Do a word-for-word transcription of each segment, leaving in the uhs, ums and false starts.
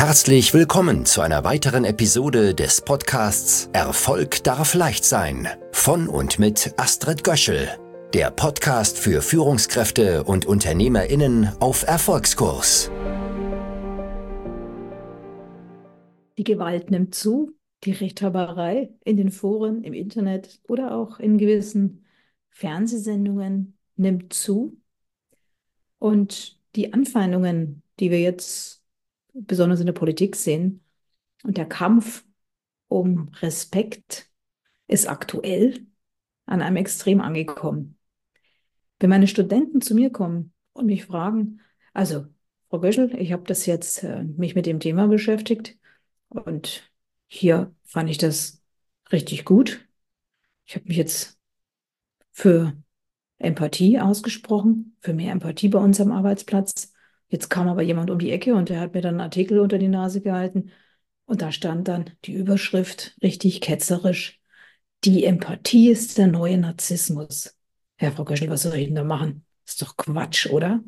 Herzlich willkommen zu einer weiteren Episode des Podcasts Erfolg darf leicht sein von und mit Astrid Göschel, der Podcast für Führungskräfte und UnternehmerInnen auf Erfolgskurs. Die Gewalt nimmt zu, die Rechthaberei in den Foren, im Internet oder auch in gewissen Fernsehsendungen nimmt zu. Und die Anfeindungen, die wir jetzt besonders in der Politik sehen, und der Kampf um Respekt ist aktuell an einem Extrem angekommen. Wenn meine Studenten zu mir kommen und mich fragen, also Frau Göschel, ich habe das jetzt äh, mich mit dem Thema beschäftigt und hier fand ich das richtig gut. Ich habe mich jetzt für Empathie ausgesprochen, für mehr Empathie bei uns am Arbeitsplatz. Jetzt kam aber jemand um die Ecke und der hat mir dann einen Artikel unter die Nase gehalten und da stand dann die Überschrift richtig ketzerisch: Die Empathie ist der neue Narzissmus. Herr Frau Göschel, was soll ich denn da machen? Ist doch Quatsch, oder?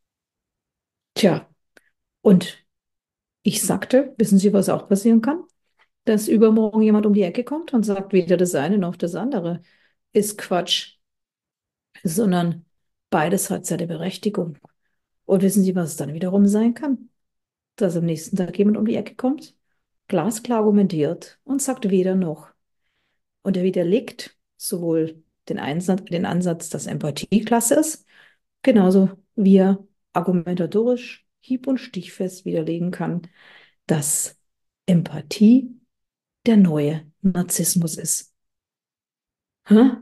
Tja, und ich sagte, wissen Sie, was auch passieren kann? Dass übermorgen jemand um die Ecke kommt und sagt, weder das eine noch das andere ist Quatsch, sondern beides hat seine Berechtigung. Und wissen Sie, was es dann wiederum sein kann? Dass am nächsten Tag jemand um die Ecke kommt, glasklar argumentiert und sagt weder noch. Und er widerlegt sowohl den Einsatz, den Ansatz, dass Empathie klasse ist, genauso wie er argumentatorisch hieb- und stichfest widerlegen kann, dass Empathie der neue Narzissmus ist. Hä?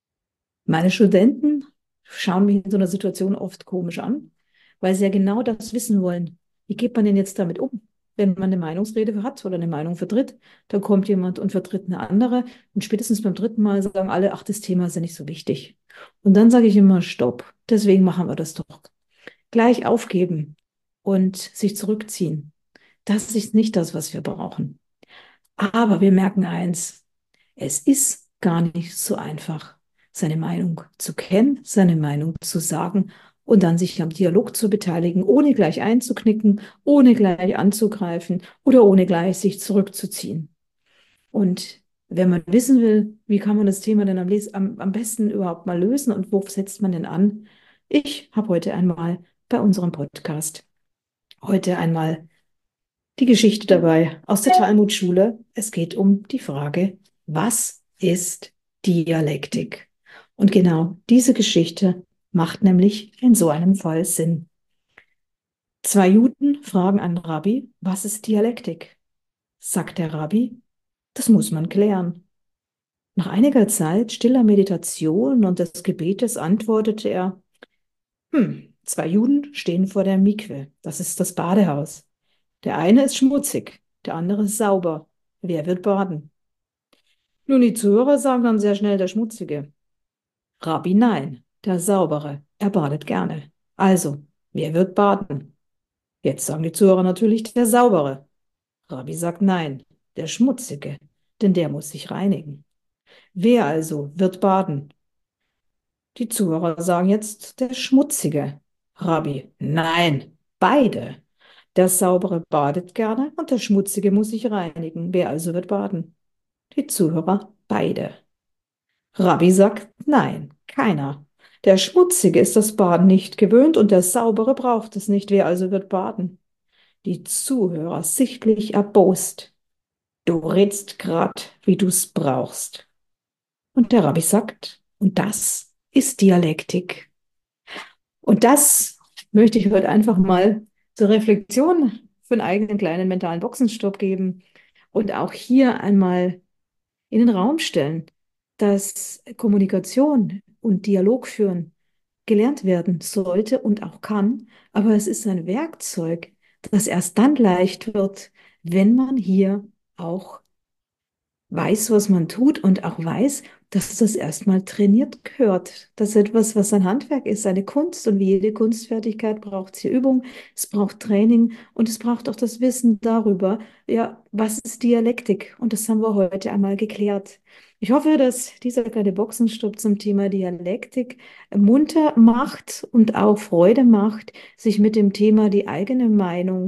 Meine Studenten schauen mich in so einer Situation oft komisch an, weil sie ja genau das wissen wollen. Wie geht man denn jetzt damit um? Wenn man eine Meinungsrede hat oder eine Meinung vertritt, dann kommt jemand und vertritt eine andere und spätestens beim dritten Mal sagen alle, ach, das Thema ist ja nicht so wichtig. Und dann sage ich immer, stopp, deswegen machen wir das doch. Gleich aufgeben und sich zurückziehen. Das ist nicht das, was wir brauchen. Aber wir merken eins, es ist gar nicht so einfach, seine Meinung zu kennen, seine Meinung zu sagen und dann sich am Dialog zu beteiligen, ohne gleich einzuknicken, ohne gleich anzugreifen oder ohne gleich sich zurückzuziehen. Und wenn man wissen will, wie kann man das Thema denn am, am, am besten überhaupt mal lösen und wo setzt man denn an? Ich habe heute einmal bei unserem Podcast heute einmal die Geschichte dabei aus der Talmudschule. Es geht um die Frage, was ist Dialektik? Und genau diese Geschichte macht nämlich in so einem Fall Sinn. Zwei Juden fragen einen Rabbi, was ist Dialektik? Sagt der Rabbi, das muss man klären. Nach einiger Zeit stiller Meditation und des Gebetes antwortete er, hm, zwei Juden stehen vor der Mikwe, das ist das Badehaus. Der eine ist schmutzig, der andere ist sauber. Wer wird baden? Nun, die Zuhörer sagen dann sehr schnell der Schmutzige. Rabbi, nein, der Saubere, er badet gerne. Also, wer wird baden? Jetzt sagen die Zuhörer natürlich der Saubere. Rabbi sagt nein, der Schmutzige, denn der muss sich reinigen. Wer also wird baden? Die Zuhörer sagen jetzt der Schmutzige. Rabbi, nein, beide. Der Saubere badet gerne und der Schmutzige muss sich reinigen. Wer also wird baden? Die Zuhörer, beide. Rabbi sagt, nein, keiner. Der Schmutzige ist das Baden nicht gewöhnt und der Saubere braucht es nicht. Wer also wird baden? Die Zuhörer, sichtlich erbost. Du redst grad, wie du's brauchst. Und der Rabbi sagt, und das ist Dialektik. Und das möchte ich heute einfach mal zur Reflexion für einen eigenen kleinen mentalen Boxenstopp geben und auch hier einmal in den Raum stellen, dass Kommunikation und Dialog führen gelernt werden sollte und auch kann, aber es ist ein Werkzeug, das erst dann leicht wird, wenn man hier auch weiß, was man tut und auch weiß, dass das erstmal trainiert gehört. Das ist etwas, was ein Handwerk ist, eine Kunst. Und wie jede Kunstfertigkeit braucht es hier Übung, es braucht Training und es braucht auch das Wissen darüber, ja, was ist Dialektik? Und das haben wir heute einmal geklärt. Ich hoffe, dass dieser kleine Boxenstopp zum Thema Dialektik munter macht und auch Freude macht, sich mit dem Thema die eigene Meinung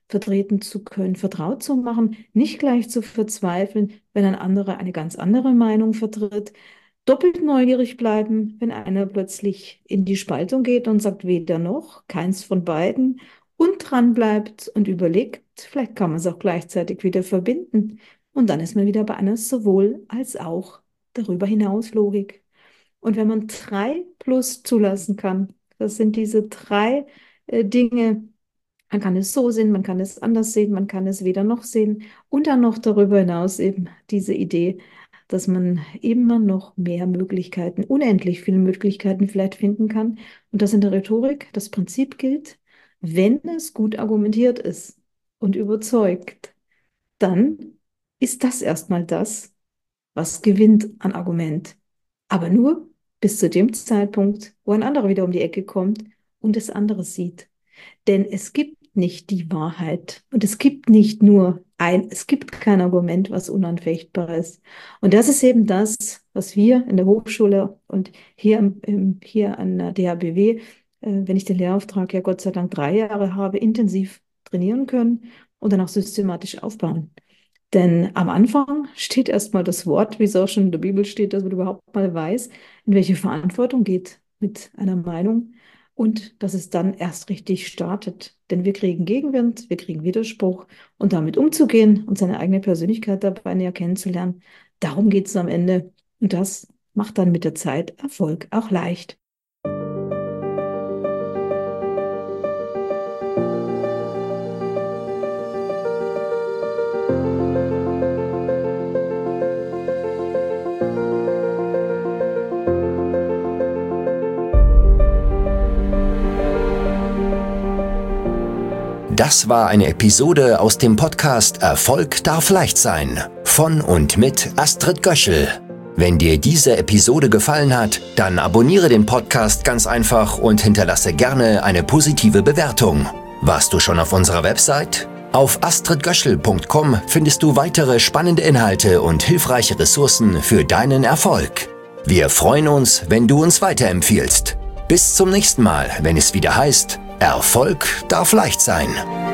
vertreten zu können, vertraut zu machen, nicht gleich zu verzweifeln, wenn ein anderer eine ganz andere Meinung vertritt, doppelt neugierig bleiben, wenn einer plötzlich in die Spaltung geht und sagt, weder noch, keins von beiden, und dran bleibt und überlegt, vielleicht kann man es auch gleichzeitig wieder verbinden. Und dann ist man wieder bei einer sowohl als auch darüber hinaus Logik. Und wenn man drei plus zulassen kann, das sind diese drei äh, Dinge, man kann es so sehen, man kann es anders sehen, man kann es weder noch sehen und dann noch darüber hinaus eben diese Idee, dass man immer noch mehr Möglichkeiten, unendlich viele Möglichkeiten vielleicht finden kann und dass in der Rhetorik das Prinzip gilt, wenn es gut argumentiert ist und überzeugt, dann ist das erstmal das, was gewinnt an Argument. Aber nur bis zu dem Zeitpunkt, wo ein anderer wieder um die Ecke kommt und es anderes sieht. Denn es gibt nicht die Wahrheit und es gibt nicht nur ein, es gibt kein Argument, was unanfechtbar ist. Und das ist eben das, was wir in der Hochschule und hier, hier an der D H B W, äh, wenn ich den Lehrauftrag ja Gott sei Dank drei Jahre habe, intensiv trainieren können und dann auch systematisch aufbauen. Denn am Anfang steht erstmal das Wort, wie es auch schon in der Bibel steht, dass man überhaupt mal weiß, in welche Verantwortung geht mit einer Meinung und dass es dann erst richtig startet. Denn wir kriegen Gegenwind, wir kriegen Widerspruch und damit umzugehen und seine eigene Persönlichkeit dabei näher kennenzulernen, darum geht es am Ende. Und das macht dann mit der Zeit Erfolg auch leicht. Das war eine Episode aus dem Podcast Erfolg darf leicht sein von und mit Astrid Göschel. Wenn dir diese Episode gefallen hat, dann abonniere den Podcast ganz einfach und hinterlasse gerne eine positive Bewertung. Warst du schon auf unserer Website? Auf astrid göschel punkt com findest du weitere spannende Inhalte und hilfreiche Ressourcen für deinen Erfolg. Wir freuen uns, wenn du uns weiterempfiehlst. Bis zum nächsten Mal, wenn es wieder heißt, Erfolg darf leicht sein.